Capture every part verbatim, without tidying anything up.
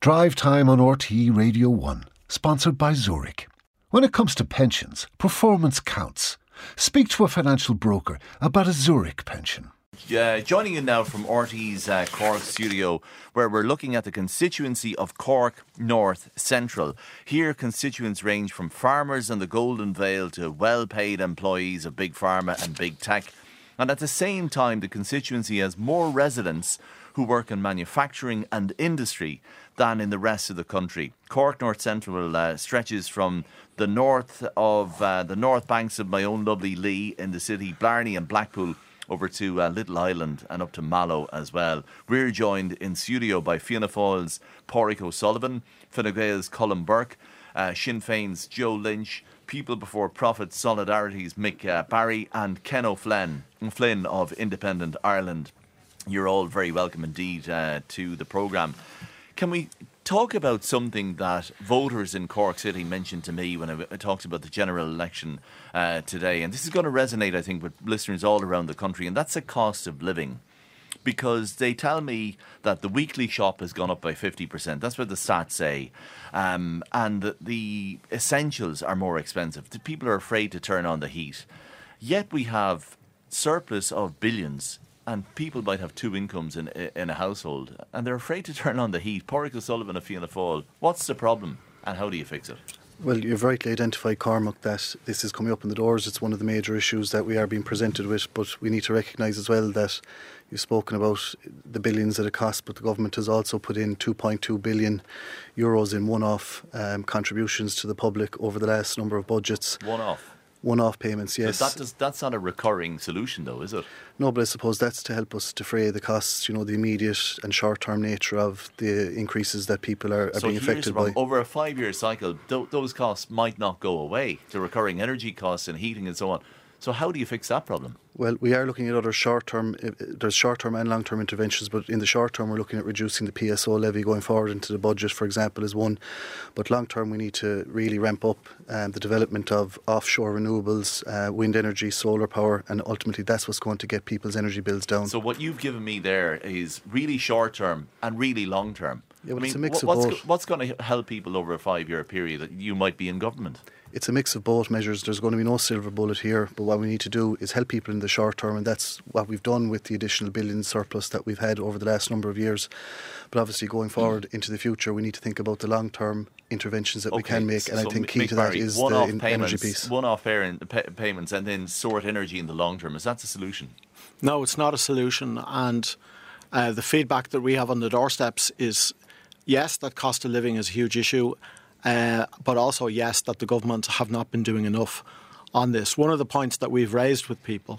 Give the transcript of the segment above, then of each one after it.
Drive Time on R T É Radio one, sponsored by Zurich. When it comes to pensions, performance counts. Speak to a financial broker about a Zurich pension. Uh, joining you now from R T É's uh, Cork studio, where we're looking at the constituency of Cork North Central. Here, constituents range from farmers in the Golden Vale to well-paid employees of Big Pharma and Big Tech. And at the same time, the constituency has more residents who work in manufacturing and industry than in the rest of the country. Cork North Central uh, stretches from the north of uh, the north banks of my own lovely Lee in the city, Blarney and Blackpool, over to uh, Little Island and up to Mallow as well. We're joined in studio by Fianna Fáil's Pádraig O'Sullivan, Fine Gael's Colin Burke, uh, Sinn Féin's Joe Lynch, People Before Profit Solidarity's Mick uh, Barry, and Ken O'Flynn Flynn of Independent Ireland. You're all very welcome indeed uh, to the programme. Can we talk about something that voters in Cork City mentioned to me when I, I talked about the general election uh, today? And this is going to resonate, I think, with listeners all around the country, and that's the cost of living. Because they tell me that the weekly shop has gone up by fifty percent. That's what the stats say. Um, and the, the essentials are more expensive. The people are afraid to turn on the heat. Yet we have surplus of billions, and people might have two incomes in in a household, and they're afraid to turn on the heat. Pádraig O'Sullivan of Fianna Fáil, what's the problem and how do you fix it? Well, you've rightly identified, Cormac, that this is coming up in the doors. It's one of the major issues that we are being presented with, but we need to recognise as well that you've spoken about the billions that it costs, but the government has also put in two point two billion euros in one-off um, contributions to the public over the last number of budgets. One-off? One-off payments, yes. But that does, that's not a recurring solution, though, is it? No, but I suppose that's to help us defray the costs, you know, the immediate and short-term nature of the increases that people are, are so being affected by. Over a five-year cycle, th- those costs might not go away, the recurring energy costs and heating and so on. So how do you fix that problem? Well, we are looking at other short-term, there's short-term and long-term interventions, but in the short term we're looking at reducing the P S O levy going forward into the budget, for example, is one. But long-term we need to really ramp up um, the development of offshore renewables, uh, wind energy, solar power, and ultimately that's what's going to get people's energy bills down. So what you've given me there is really short-term and really long-term. Yeah, well, I mean, it's a mix what's, of both. What's going to help people over a five-year period that you might be in government? It's a mix of both measures. There's going to be no silver bullet here, but what we need to do is help people in the short term, and that's what we've done with the additional billion surplus that we've had over the last number of years. But obviously going forward into the future, we need to think about the long-term interventions that okay, we can make, and so I think key Mick to Barry, that is one-off the payments, energy piece. One-off parent, pay, payments and then sort energy in the long term. Is that the solution? No, it's not a solution, and uh, the feedback that we have on the doorsteps is, yes, that cost of living is a huge issue, uh, but also, yes, that the government have not been doing enough on this. One of the points that we've raised with people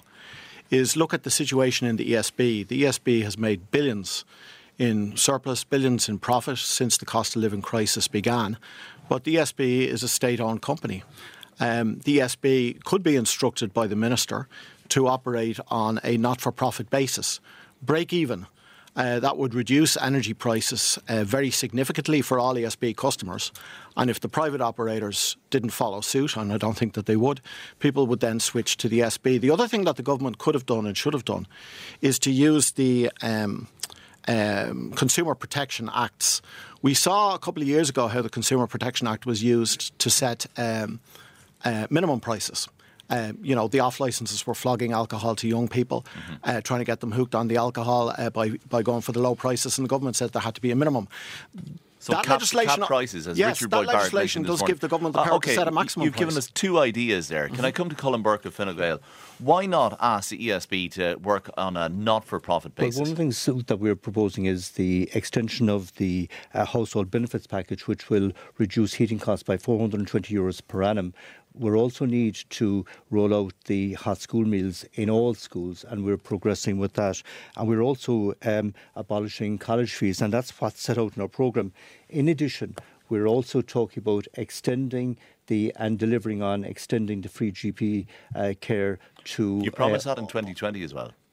is look at the situation in the E S B. The E S B has made billions in surplus, billions in profit since the cost of living crisis began, but the E S B is a state-owned company. Um, the E S B could be instructed by the Minister to operate on a not-for-profit basis, break even. Uh, that would reduce energy prices uh, very significantly for all E S B customers. And if the private operators didn't follow suit, and I don't think that they would, people would then switch to the E S B. The other thing that the government could have done and should have done is to use the um, um, Consumer Protection Acts. We saw a couple of years ago how the Consumer Protection Act was used to set um, uh, minimum prices. Uh, you know, the off-licences were flogging alcohol to young people, mm-hmm. uh, trying to get them hooked on the alcohol uh, by, by going for the low prices, and the government said there had to be a minimum. So that cap, legislation, cap prices, as yes, Richard that Boyd Barrett legislation does give the government the power uh, okay, to set a maximum You've price. given us two ideas there. Can mm-hmm. I come to Colin Burke of Fine Gael? Why not ask the E S B to work on a not-for-profit basis? Well, one of the things that we're proposing is the extension of the uh, household benefits package, which will reduce heating costs by four hundred twenty euros per annum. We also need to roll out the hot school meals in all schools, and we're progressing with that. And we're also um, abolishing college fees, and that's what's set out in our programme. In addition, we're also talking about extending the and delivering on extending the free G P uh, care to... You promised uh, that in twenty twenty as well.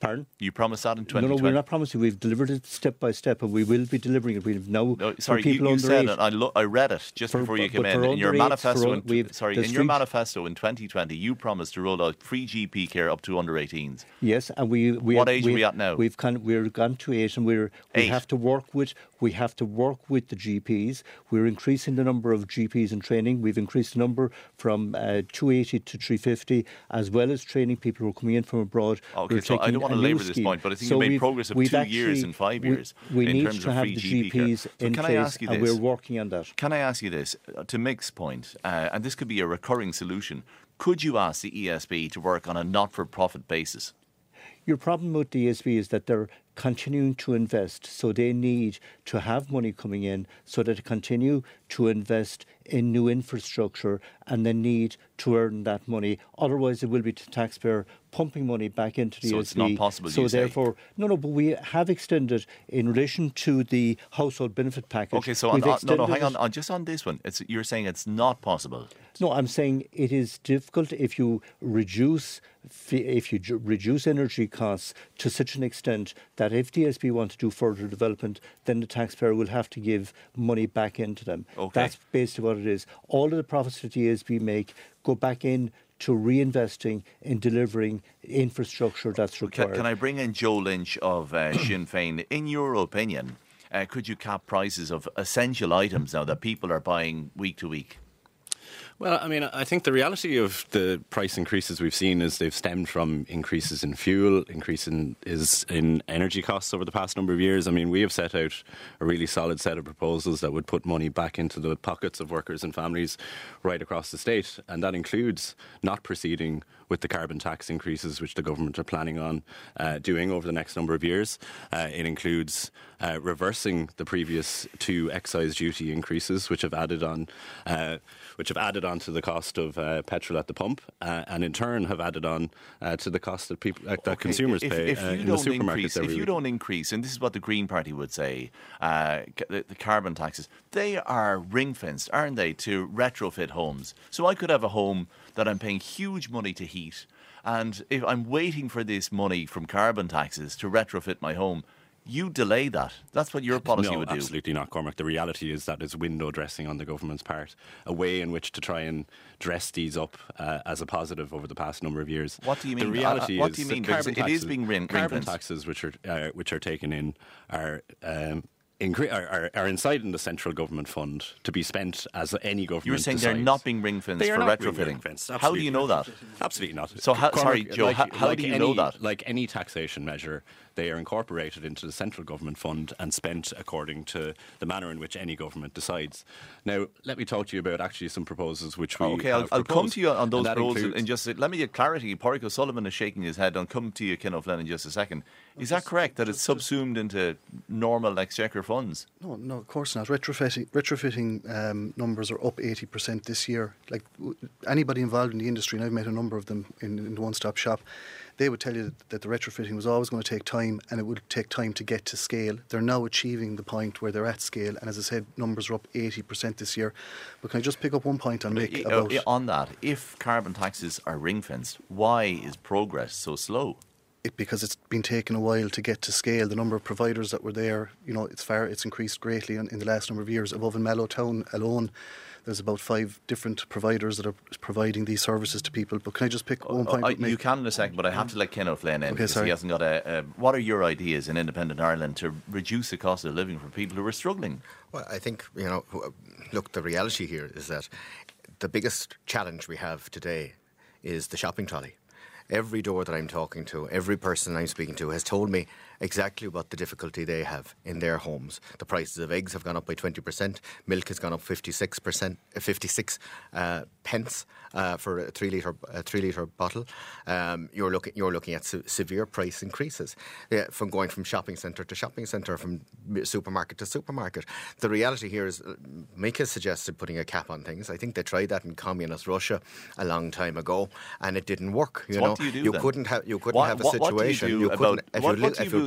Pardon? You promised that in twenty twenty? No, no, we're not promising. We've delivered it step by step, and we will be delivering it. We've now no, sorry, for people you, you under said eight, it. I, lo- I read it just for, before you came but in. for In your under manifesto, eights, in, for, sorry, in your free, manifesto in twenty twenty, you promised to roll out free G P care up to under eighteens. Yes, and we. we what have, age we, are we at now? We've kind we're gone to eight, and we're we eight. have to work with we have to work with the G Ps. We're increasing the number of G Ps in training. We've increased the number from uh, two eighty to three fifty, as well as training people who are coming in from abroad. Okay, we're so I don't want to labour this point, but I think so you made progress of two actually, years and five years we, we in need terms to of have free the G P G Ps care. in So can place, I ask you and this? we're working on that. Can I ask you this? Uh, to Mick's point, uh, and this could be a recurring solution, could you ask the E S B to work on a not-for-profit basis? Your problem with the E S B is that they're continuing to invest, so they need to have money coming in so that they continue to invest in new infrastructure, and they need to earn that money. Otherwise, it will be the taxpayer pumping money back into the so E S B. So it's not possible, So you therefore, say? no, no, but we have extended in relation to the household benefit package. Okay, so on, on, no, no, hang on, on, just on this one, it's, you're saying it's not possible. No, I'm saying it is difficult if you reduce if you reduce energy costs to such an extent that if the E S B want to do further development, then the taxpayer will have to give money back into them. Okay. That's basically what it is. All of the profits that the E S B make go back in to reinvesting in delivering infrastructure that's required. Can, can I bring in Joe Lynch of uh, Sinn Féin? In your opinion, uh, could you cap prices of essential items now that people are buying week to week? Well, I mean, I think the reality of the price increases we've seen is they've stemmed from increases in fuel, increase in, is in energy costs over the past number of years. I mean, we have set out a really solid set of proposals that would put money back into the pockets of workers and families right across the state, and that includes not proceeding with the carbon tax increases which the government are planning on uh, doing over the next number of years. Uh, it includes uh, reversing the previous two excise duty increases which have added on uh, which have added on to the cost of uh, petrol at the pump, uh, and in turn have added on uh, to the cost that people uh, that okay, consumers if, pay if uh, in the supermarkets increase, every If you week. don't increase, and this is what the Green Party would say, uh, the, the carbon taxes, they are ring-fenced, aren't they, to retrofit homes. So I could have a home that I'm paying huge money to heat, and if I'm waiting for this money from carbon taxes to retrofit my home, you delay that. That's what your policy no, would do. Absolutely not, Cormac. The reality is that it's window dressing on the government's part, a way in which to try and dress these up uh, as a positive over the past number of years. What do you mean? The reality uh, what is do you mean? that Because carbon it is taxes, being ring- carbon ring-fenced. taxes which are uh, which are taken in are. Um, Incre- are, are, are inside in the central government fund to be spent as any government You're saying decides. they're not being ring-fenced They are for not being retrofitting. ring-fenced, How do absolutely you know not. that? Absolutely not. So how- Cormac, sorry, Joe, like, how- how like do you any, know that? Like any taxation measure, they are incorporated into the central government fund and spent according to the manner in which any government decides. Now, let me talk to you about actually some proposals which we Okay, have I'll, I'll come proposed, to you on those and that proposals includes- and just let me get clarity. Pádraig O'Sullivan is shaking his head. I'll come to you, Ken O'Flynn, in just a second. Is that correct, that it's subsumed into normal exchequer funds? No, no, of course not. Retrofitting, retrofitting um, numbers are up eighty percent this year. Like w- anybody involved in the industry, and I've met a number of them in, in the one-stop shop, they would tell you that the retrofitting was always going to take time, and it would take time to get to scale. They're now achieving the point where they're at scale, and as I said, numbers are up eighty percent this year. But can I just pick up one point on Mick Uh, about... uh, on that, if carbon taxes are ring-fenced, why is progress so slow? It, because it's been taken a while to get to scale. The number of providers that were there, you know, it's far, it's increased greatly in, in the last number of years. Above in Mallow Town alone, there's about five different providers that are providing these services to people. But can I just pick one point? I, with Mick? you can in a second, but I have to let Ken O'Flynn in Okay, because sorry. he hasn't got a, a... What are your ideas in independent Ireland to reduce the cost of living for people who are struggling? Well, I think, you know, look, the reality here is that the biggest challenge we have today is the shopping trolley. Every door that I'm talking to, every person I'm speaking to has told me exactly what the difficulty they have in their homes. The prices of eggs have gone up by twenty percent. Milk has gone up fifty-six percent, fifty-six uh, pence uh, for a three litre a three litre bottle. Um, you're looking you're looking at se- severe price increases yeah, from going from shopping centre to shopping centre, from supermarket to supermarket. The reality here is, uh, Mick has suggested putting a cap on things. I think they tried that in communist Russia a long time ago, and it didn't work. You So know, what do you do you then? couldn't have you couldn't What- have a what- what do you situation. do you about- couldn't if what- you what li- do if you you do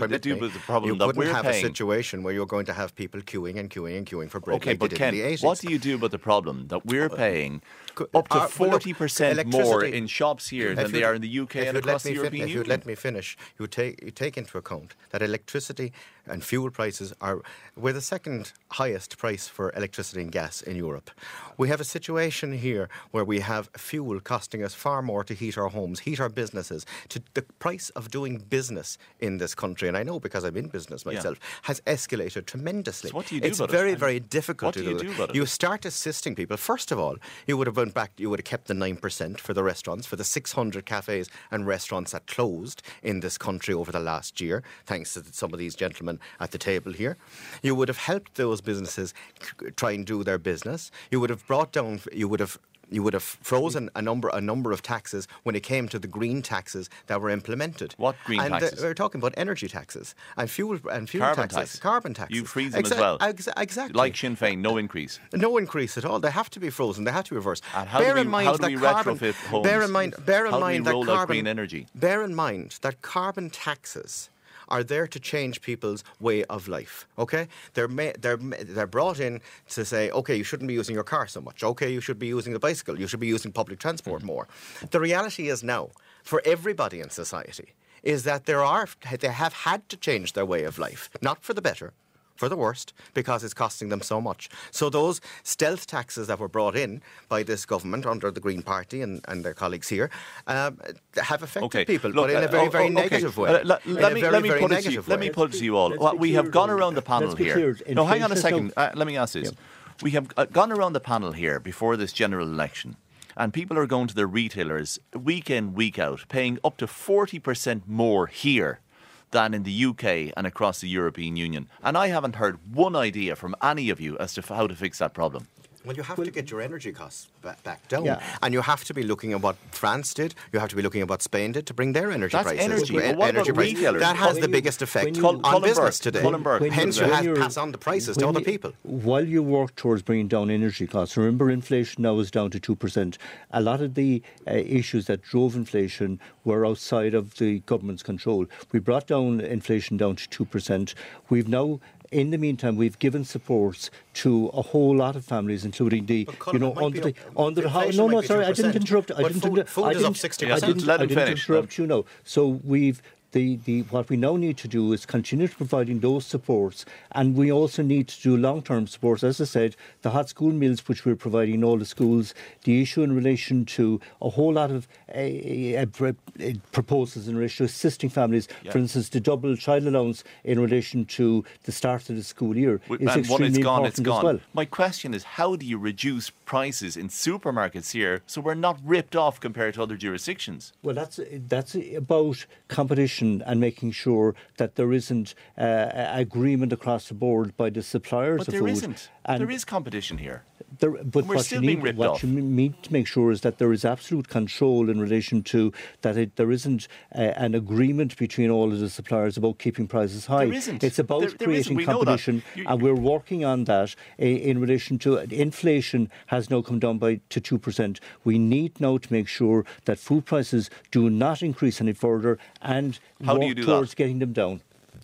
permit do me, with the problem you that couldn't we're have paying? a situation where you're going to have people queuing and queuing and queuing for bread Okay, like but they did Ken, in the eighties. what do you do about the problem that we're paying Co- up to uh, well, look, forty percent more electricity- in shops here than If they you'd- are in the U K if and you'd across let the me fin- European If you'd Union? let me finish, you take you take into account that electricity and fuel prices are we're the second highest price for electricity and gas in Europe. We have a situation here where we have fuel costing us far more to heat our homes, heat our businesses. To the price of doing business in this country, and I know because I'm in business myself, has escalated tremendously. So what do you do it's about it? very, And very difficult what to do you do. do about it? You start assisting people. First of all, you would have went back. You would have kept the nine percent for the restaurants, for the six hundred cafes and restaurants that closed in this country over the last year, thanks to some of these gentlemen at the table here. You would have helped those businesses c- try and do their business. You would have brought down. You would have. You would have frozen a number a number of taxes when it came to the green taxes that were implemented. What green and taxes? The, we're talking about energy taxes and fuel and fuel Carbon taxes, taxes. carbon taxes. You freeze them Exa- as well. exa- exactly. Like Sinn Féin, no increase. No increase at all. They have to be frozen. They have to be reversed. And how bear do we, in mind how do that we carbon, retrofit homes? Bear in mind, bear in how mind do we roll that out carbon, green energy? Bear in mind that carbon taxes are there to change people's way of life. Okay, they're ma- they're ma- they're brought in to say, okay, you shouldn't be using your car so much. Okay, you should be using the bicycle. You should be using public transport Mm-hmm. more. The reality is now, for everybody in society, is that there are they have had to change their way of life, not for the better, for the worst, because it's costing them so much. So those stealth taxes that were brought in by this government under the Green Party and, and their colleagues here um, have affected Okay, people, look, but in a uh, very, oh, very oh, okay. negative way. Uh, let, In let a me very, let me very put it to you, negative let me way. put it to you all. Let's Well, be we clear, have gone though. around the panel Let's be here. clear. No, hang on a Inflation is second. Uh, let me ask this. We have uh, gone around the panel here before this general election, and people are going to their retailers week in, week out, paying up to forty percent more here than in the U K and across the European Union. And I haven't heard one idea from any of you as to f- how to fix that problem. Well, you have to get your energy costs back, back down. Yeah. And you have to be looking at what France did. You have to be looking at what Spain did to bring their energy That's prices. energy, e- but what about prices. retailers? That has When the you- biggest effect when you- on Colin business Burke, today. Colin Burke, When Hence, you when have you're- pass on the prices to when other you- people. While you work towards bringing down energy costs, remember inflation now is down to two percent. A lot of the uh, issues that drove inflation were outside of the government's control. We brought down inflation down to two percent. We've now, in the meantime, we've given supports to a whole lot of families, including the, But Colin, you know, it might under be the, up- under the house. inflation No, might no, be sorry, I two percent, didn't interrupt. I but didn't. food- inter- food I is up didn't, sixty I percent. didn't, Let I him didn't finish. interrupt you. No. So we've. The, the, what we now need to do is continue to providing those supports, and we also need to do long-term supports. As I said, the hot school meals which we're providing in all the schools, the issue in relation to a whole lot of uh, uh, uh, proposals in relation to assisting families, Yeah. for instance, the double child allowance in relation to the start of the school year W- is and extremely when it's gone, important it's gone. as well. My question is, how do you reduce prices in supermarkets here so we're not ripped off compared to other jurisdictions? Well, that's that's about competition and making sure that there isn't uh, agreement across the board by the suppliers But of there food. isn't. And There is competition here. There, but We're what still you being need, ripped what off. you need to make sure is that there is absolute control in relation to that. It, there isn't uh, an agreement between all of the suppliers about keeping prices high. There isn't. It's about There- there creating isn't. We know that. competition, You- and we're working on that uh, in relation to inflation. Has now come down by to two percent. We need now to make sure that food prices do not increase any further, and How do work you do towards that? getting them down.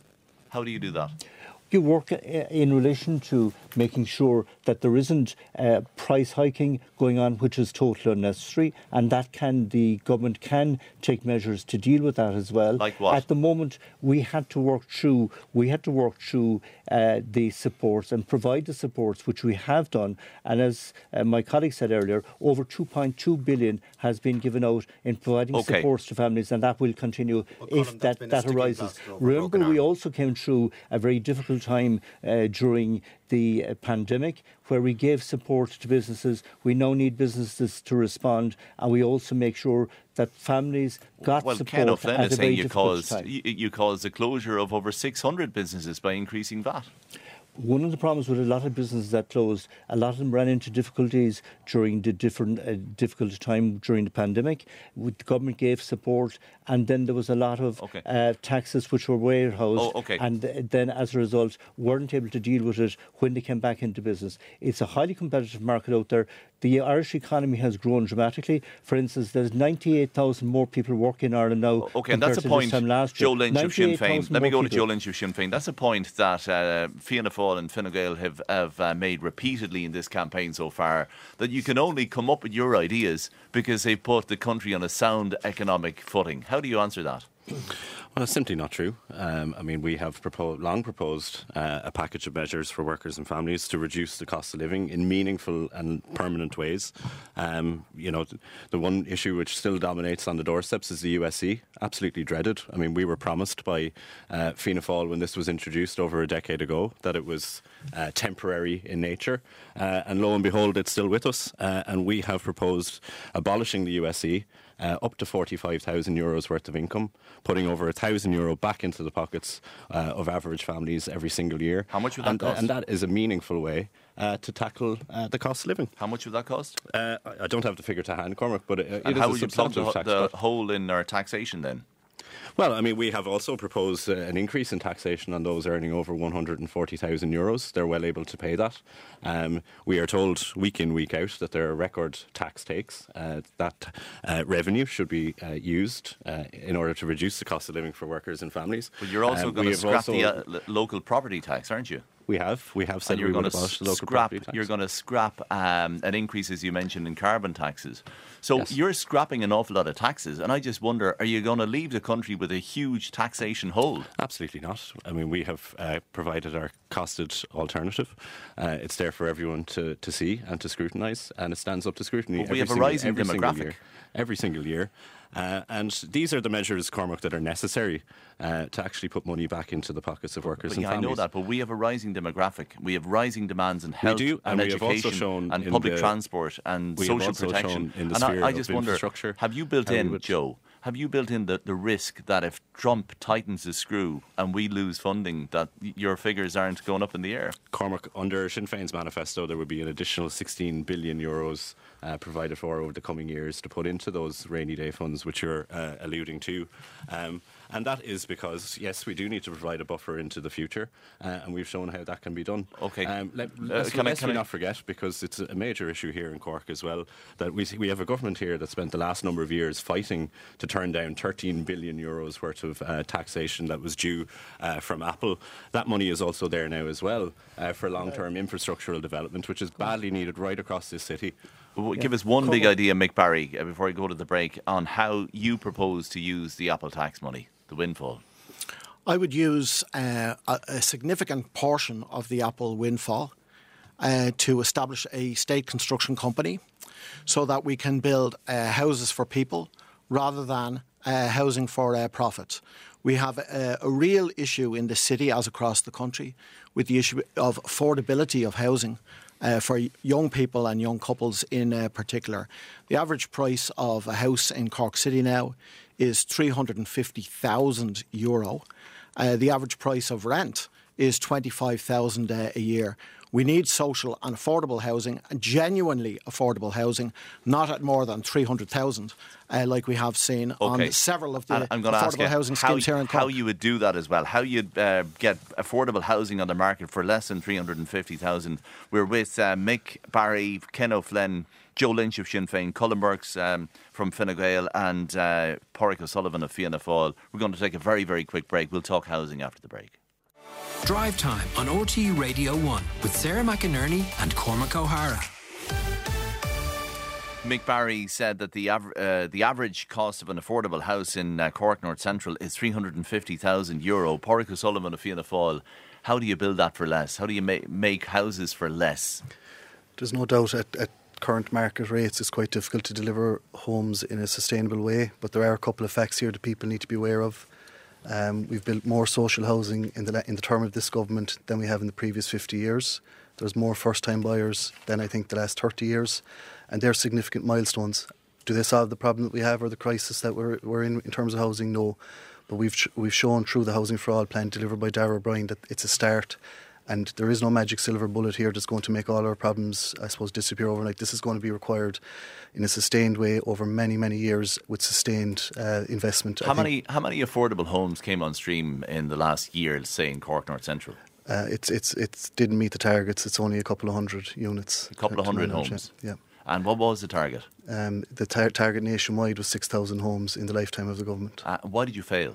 How do you do that? You work uh, in relation to making sure that there isn't uh, price hiking going on, which is totally unnecessary, and that can the government can take measures to deal with that as well. Like what? At the moment, we had to work through we had to work through uh, the supports and provide the supports, which we have done. And as uh, my colleague said earlier, over two point two billion has been given out in providing Okay. supports to families, and that will continue Well, if Colin, that's that been a that sticking arises. plaster over a Remember, broken we arm. also came through a very difficult time uh, during the uh, pandemic, where we gave support to businesses. We now need businesses to respond, and we also make sure that families got Well, support Ken O'Flynn at is a very saying you difficult caused, time. you, you caused the closure of over six hundred businesses by increasing V A T. One of the problems with a lot of businesses that closed, a lot of them ran into difficulties during the different uh, difficult time during the pandemic. The government gave support, and then there was a lot of okay. uh, taxes which were warehoused, oh, okay. and then as a result weren't able to deal with it when they came back into business. It's a highly competitive market out there. The Irish economy has grown dramatically. For instance, there's ninety-eight thousand more people working in Ireland now. Okay, and that's a point, Joe Lynch of Sinn Féin. Let me go to people. Joe Lynch of Sinn Féin. That's a point that uh, Fianna Fáil and Fine Gael have, have uh, made repeatedly in this campaign so far, that you can only come up with your ideas because they've put the country on a sound economic footing. How do you answer that? Well, it's simply not true. Um, I mean, we have proposed, long proposed uh, a package of measures for workers and families to reduce the cost of living in meaningful and permanent ways. Um, you know, the one issue which still dominates on the doorsteps is the U S C. Absolutely dreaded. I mean, we were promised by uh, Fianna Fáil when this was introduced over a decade ago that it was uh, temporary in nature. Uh, and lo and behold, it's still with us. Uh, and we have proposed abolishing the U S C. Uh, up to forty-five thousand euros worth of income, putting over one thousand euro back into the pockets uh, of average families every single year. How much would that and, cost? And that is a meaningful way uh, to tackle uh, the cost of living. How much would that cost? Uh, I don't have the figure to hand, Cormac, but it, and it how is would a you plug the, tax the cut. hole in our taxation then? Well, I mean, we have also proposed uh, an increase in taxation on those earning over one hundred forty thousand euros. They're well able to pay that. Um, we are told week in, week out that there are record tax takes. Uh, that uh, revenue should be uh, used uh, in order to reduce the cost of living for workers and families. But you're also Um, going we to have scrap also- the uh, lo- local property tax, aren't you? We have. We have said And you're we going would to abolish the local scrap. property tax. You're going to scrap um, an increase, as you mentioned, in carbon taxes. So Yes. you're scrapping an awful lot of taxes, and I just wonder: are you going to leave the country with a huge taxation hole? Absolutely not. I mean, we have uh, provided our costed alternative. Uh, it's there for everyone to, to see and to scrutinise, and it stands up to scrutiny. But we every have a single- rising every single demographic. year, every single year. Uh, and these are the measures, Cormac, that are necessary uh, to actually put money back into the pockets of workers But and yeah, I families. know that, but we have a rising demographic. We have rising demands in health do, and, and we have also education shown and in public the- transport and we have social also protection. shown in the and sphere I, I of just wonder, infrastructure have you built how we in, would- Joe, have you built in the, the risk that if Trump tightens the screw and we lose funding, that your figures aren't going up in the air? Cormac, under Sinn Féin's manifesto, there would be an additional sixteen billion euros uh, provided for over the coming years to put into those rainy day funds, which you're uh, alluding to. Um, and that is because, yes, we do need to provide a buffer into the future, uh, and we've shown how that can be done. Okay. Um, let, Uh, let's can I- let's can we I- not forget, because it's a major issue here in Cork as well, that we we have a government here that spent the last number of years fighting to turn down thirteen billion euros worth of uh, taxation that was due uh, from Apple. That money is also there now as well uh, for long-term infrastructural development, which is badly needed right across this city. Well, give us one big idea, Mick Barry, uh, before we go to the break, on how you propose to use the Apple tax money, the windfall. I would use uh, a, a significant portion of the Apple windfall uh, to establish a state construction company so that we can build uh, houses for people rather than uh, housing for uh, profit. We have a, a real issue in the city, as across the country, with the issue of affordability of housing uh, for young people and young couples in uh, particular. The average price of a house in Cork City now is three hundred fifty thousand euro. Uh, the average price of rent is twenty-five thousand uh, a year. We need social and affordable housing, and genuinely affordable housing, not at more than three hundred thousand, uh, like we have seen Okay. on several of the And I'm going to ask affordable you housing how, schemes here in Cork. how you would do that as well. How you'd uh, get affordable housing on the market for less than three hundred fifty thousand. We're with uh, Mick Barry, Ken O'Flynn, Joe Lynch of Sinn Féin, Colin Burks um, from Fine Gael, and uh, Pádraig O'Sullivan of Fianna Fáil. We're going to take a very, very quick break. We'll talk housing after the break. Drive Time on O T E Radio one with Sarah McInerney and Cormac O'Hara. Mick Barry said that the av- uh, the average cost of an affordable house in uh, Cork North Central is three hundred fifty thousand euro. Pádraig O'Sullivan of Fianna Fáil, how do you build that for less? How do you ma- make houses for less? There's no doubt at, at current market rates it's quite difficult to deliver homes in a sustainable way, but there are a couple of facts here that people need to be aware of. Um, we've built more social housing in the la- in the term of this government than we have in the previous fifty years. There's more first-time buyers than I think the last thirty years, and they're significant milestones. Do they solve the problem that we have or the crisis that we're we're in in terms of housing? No, but we've sh- we've shown through the Housing for All plan delivered by Darragh O'Brien that it's a start. And there is no magic silver bullet here that's going to make all our problems, I suppose, disappear overnight. This is going to be required in a sustained way over many, many years with sustained uh, investment. How many how many affordable homes came on stream in the last year, say in Cork North Central? Uh, it's it's it didn't meet the targets. It's only a couple of hundred units. A couple of hundred homes. Yeah. And what was the target? Um, the tar- target nationwide was six thousand homes in the lifetime of the government. Uh, why did you fail?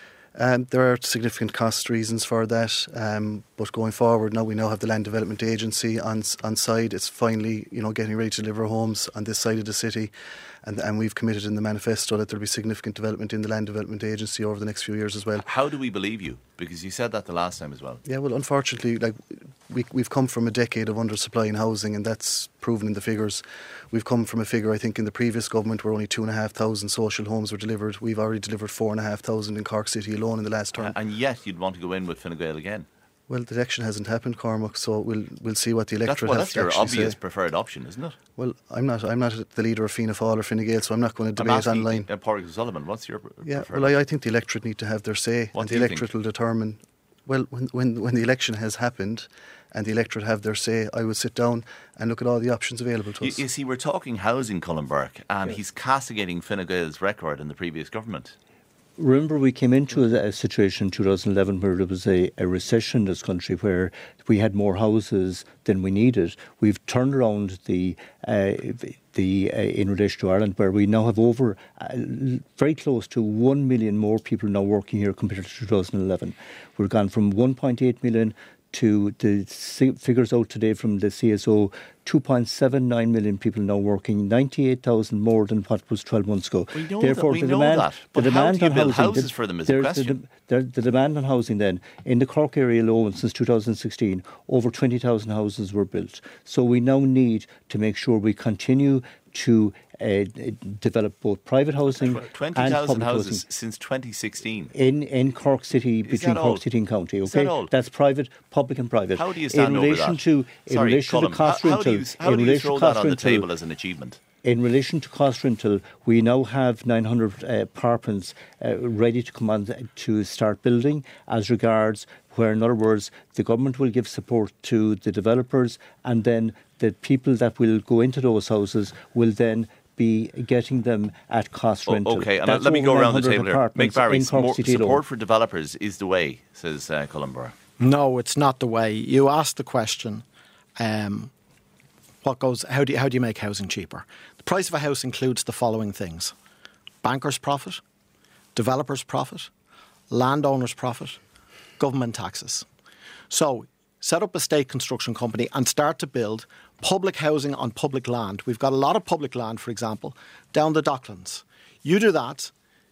Um, there are significant cost reasons for that, um, but going forward now we now have the Land Development Agency on on side. It's finally, you know, getting ready to deliver homes on this side of the city, and and we've committed in the manifesto that there'll be significant development in the Land Development Agency over the next few years as well. How do we believe you? Because you said that the last time as well. Yeah, well, unfortunately, like we we've come from a decade of undersupply in housing, and that's proven in the figures. We've come from a figure, I think, in the previous government where only two and a half thousand social homes were delivered. We've already delivered four and a half thousand in Cork City alone in the last term. And yet you'd want to go in with Fine Gael again. Well, the election hasn't happened, Cormac, so we'll we'll see what the electorate that's, well, have that's to your actually obvious say. preferred option, isn't it? Well, I'm not I'm not the leader of Fianna Fáil or Fine Gael, so I'm not going to I'm debate asking, online. Uh, Pádraig O'Sullivan, what's your pre- Yeah, preferred well, I, I think the electorate need to have their say, What and do the you electorate think? will determine. Well, when, when when the election has happened and the electorate have their say, I will sit down and look at all the options available to You, us. you see, we're talking housing, Colin Burke, and Yeah. he's castigating Fine Gael's record in the previous government. Remember, we came into a, a situation in two thousand eleven where there was a, a recession in this country where we had more houses than we needed. We've turned around the uh, the uh, in relation to Ireland, where we now have over uh, very close to one million more people now working here compared to two thousand eleven. We've gone from one point eight million to the figures out today from the C S O, two point seven nine million people now working, ninety-eight thousand more than what was twelve months ago. We know Therefore, that, we the know demand, that. the But how demand do you on build housing, houses the, for them is the there's question. The, the, the demand on housing then, in the Cork area alone since two thousand sixteen, over twenty thousand houses were built. So we now need to make sure we continue to uh, develop both private housing twenty and thousand public houses housing. since twenty sixteen. In, in Cork City, Is between that Cork all? City and County, Is okay? that all? That's private, public and private. How do you stand in over relation that? To, in Sorry, relation Colin, to cost how, how rental, do you, how in do you relation throw to that cost on the rental, table as an achievement? In relation to cost rental, we now have nine hundred uh, apartments uh, ready to come on to start building as regards where, in other words, the government will give support to the developers, and then the people that will go into those houses will then be getting them at cost rental. Oh, okay, and That's let me over go around the nine hundred table here. Mick apartments Barry, in Cork more, City support alone. for developers is the way, says uh, Colin Burke. No, it's not the way. You asked the question, um, what goes? How do you, how do you make housing cheaper? The price of a house includes the following things: bankers' profit, developers' profit, landowners' profit, government taxes. So set up a state construction company and start to build public housing on public land. We've got a lot of public land, for example, down the Docklands. You do that,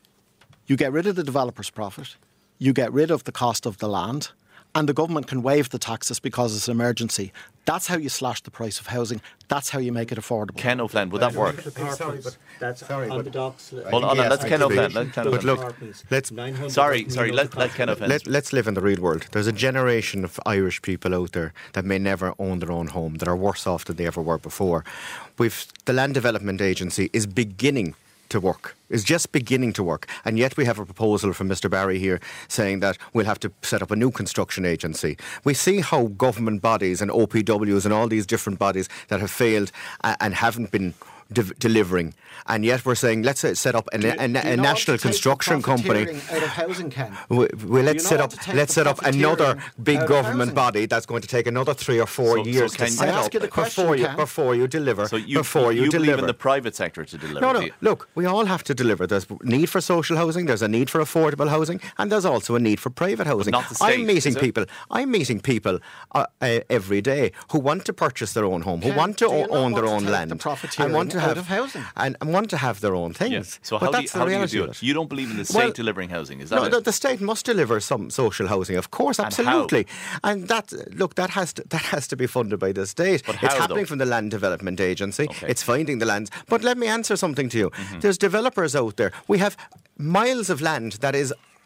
you get rid of the developer's profit, you get rid of the cost of the land, and the government can waive the taxes because it's an emergency. That's how you slash the price of housing. That's how you make it affordable. Ken O'Flynn, would that work? Sorry, but That's sorry, on but the docks. Hold on, Yes, let's I Ken agree. O'Flynn. Let Ken But O'Flynn. look, let's Sorry, sorry, let, let Ken O'Flynn. Let, let's live in the real world. There's a generation of Irish people out there that may never own their own home, that are worse off than they ever were before. We've the Land Development Agency is beginning to work, is just beginning to work, and yet we have a proposal from Mister Barry here saying that we'll have to set up a new construction agency. We see how government bodies and O P Ws and all these different bodies that have failed uh, and haven't been de- delivering, and yet we're saying let's uh, set up a, a, a, a national construction company. Out of housing, Ken. We, we let's you set know up how to take let's the set up another profiteering big out of government housing? body that's going to take another three or four So- so years can to you- set I up ask you the question, before you Ken? before you deliver. So you, before you, you deliver. believe in the private sector to deliver? No, do no. you? Look, we all have to deliver. There's need for social housing. There's a need for affordable housing, and there's also a need for private housing. not the state, I'm meeting is it? people. I'm meeting people uh, uh, every day who want to purchase their own home, who Ken, want to do you o- not own their want to own take the land, profiteering and want to out have of housing? and, and want to have their own things. Yeah. So but how, do you, that's how the do you reality do of it? it. You don't believe in the state Well, delivering housing, is that No, it? the, the state must deliver some social housing, of course, And absolutely. And that look, that has to that has to be funded by the state. But it's how, happening though? from the Land Development Agency. Okay. It's finding the lands. But let me answer something to you. Mm-hmm. There's developers out there. We have miles of land that is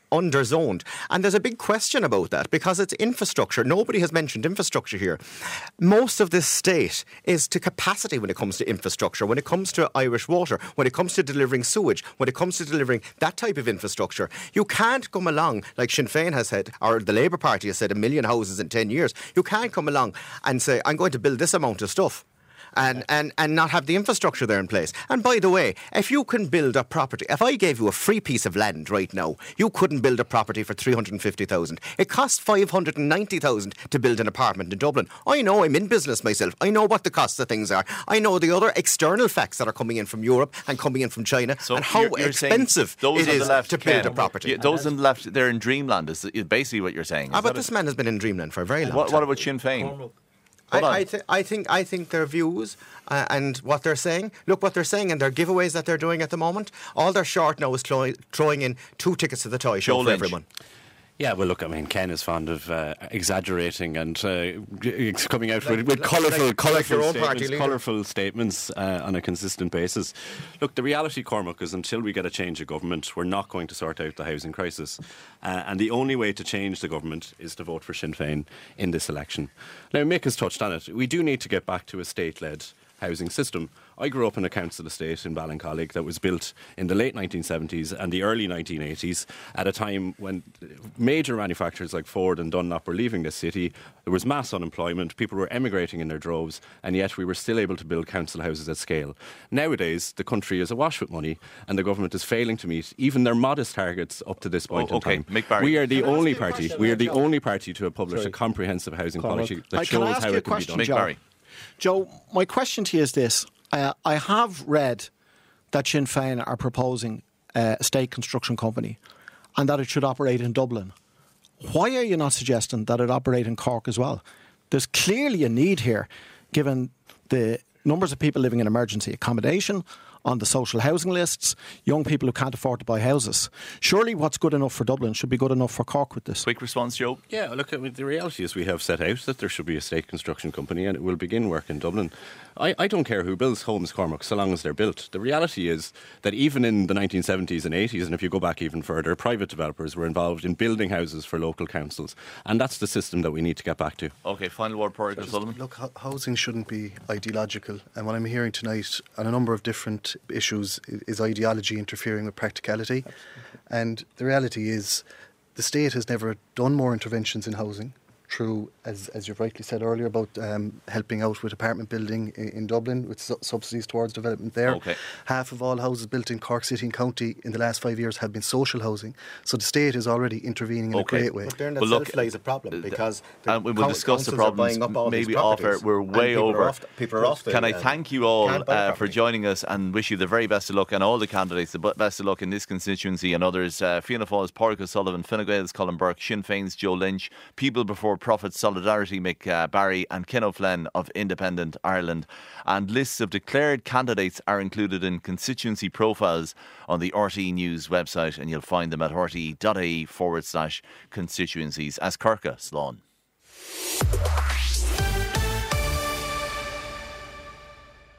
underzoned. And there's a big question about that because it's infrastructure. Nobody has mentioned infrastructure here. Most of this state is to capacity when it comes to infrastructure, when it comes to Irish Water, when it comes to delivering sewage, when it comes to delivering that type of infrastructure. You can't come along, like Sinn Féin has said, or the Labour Party has said, a million houses in ten years. You can't come along and say, I'm going to build this amount of stuff. And, and, and not have the infrastructure there in place. And by the way, if you can build a property, if I gave you a free piece of land right now, you couldn't build a property for three hundred fifty thousand. It costs five hundred ninety thousand to build an apartment in Dublin. I know, I'm in business myself. I know what the costs of things are. I know the other external facts that are coming in from Europe and coming in from China, so and how you're, you're expensive those it is left, to build Ken, a property. Yeah, those on the left, they're in dreamland, is basically what you're saying. Ah, but this man has been in dreamland for a very long what, time. What about Sinn Féin? I, I, th- I think I think their views uh, and what they're saying. Look what they're saying and their giveaways that they're doing at the moment. All they're short now is throwing, throwing in two tickets to the toy show for everyone. Yeah, well, look, I mean, Ken is fond of uh, exaggerating and uh, coming out like, with, with like, colourful, like, colourful like statements, colourful statements uh, on a consistent basis. Look, the reality, Cormac, is until we get a change of government, we're not going to sort out the housing crisis. Uh, and the only way to change the government is to vote for Sinn Féin in this election. Now, Mick has touched on it. We do need to get back to a state-led housing system. I grew up in a council estate in Ballincollig that was built in the late nineteen seventies and the early nineteen eighties at a time when major manufacturers like Ford and Dunlop were leaving this city. There was mass unemployment, people were emigrating in their droves, and yet we were still able to build council houses at scale. Nowadays, the country is awash with money and the government is failing to meet even their modest targets up to this point oh, okay. in time. Mick Barry. We are the only party, we are the only party to have published Sorry. a comprehensive housing Cormac. policy that I, shows how it can question, be done. Mick Barry. Joe, my question to you is this. Uh, I have read that Sinn Féin are proposing uh, a state construction company and that it should operate in Dublin. Why are you not suggesting that it operate in Cork as well? There's clearly a need here, given the numbers of people living in emergency accommodation, on the social housing lists, young people who can't afford to buy houses. Surely what's good enough for Dublin should be good enough for Cork with this. Quick response, Joe. Yeah, look, I mean, the reality is we have set out that there should be a state construction company and it will begin work in Dublin. I, I don't care who builds homes, Cormac, so long as they're built. The reality is that even in the nineteen seventies and eighties, and if you go back even further, private developers were involved in building houses for local councils. And that's the system that we need to get back to. OK, final word, Pádraig O'Sullivan. Look, ho- housing shouldn't be ideological. And what I'm hearing tonight on a number of different issues is ideology interfering with practicality. And the reality is the state has never done more interventions in housing through, as as you've rightly said earlier, about um, helping out with apartment building in, in Dublin, with su- subsidies towards development there. Okay. Half of all houses built in Cork City and County in the last five years have been social housing. So the state is already intervening in Okay. a great way. But there in Well, itself look, lies a problem because the and we will coun- discuss the councils are problems buying up all maybe these off air. properties, We're and way people over. Are off the, people are off the, Can I um, thank you all can't buy uh, for property. joining us and wish you the very best of luck, and all the candidates the best of luck in this constituency and others. Uh, Fianna Fáil's Pádraig O'Sullivan, Fine Gael's Colin Burke, Sinn Féin's Joe Lynch, People Before Profit Solidarity Mick uh, Barry, and Ken O'Flynn of Independent Ireland. And lists of declared candidates are included in constituency profiles on the R T E News website, and you'll find them at r t e dot i e forward slash constituencies. As Kirka, Slán.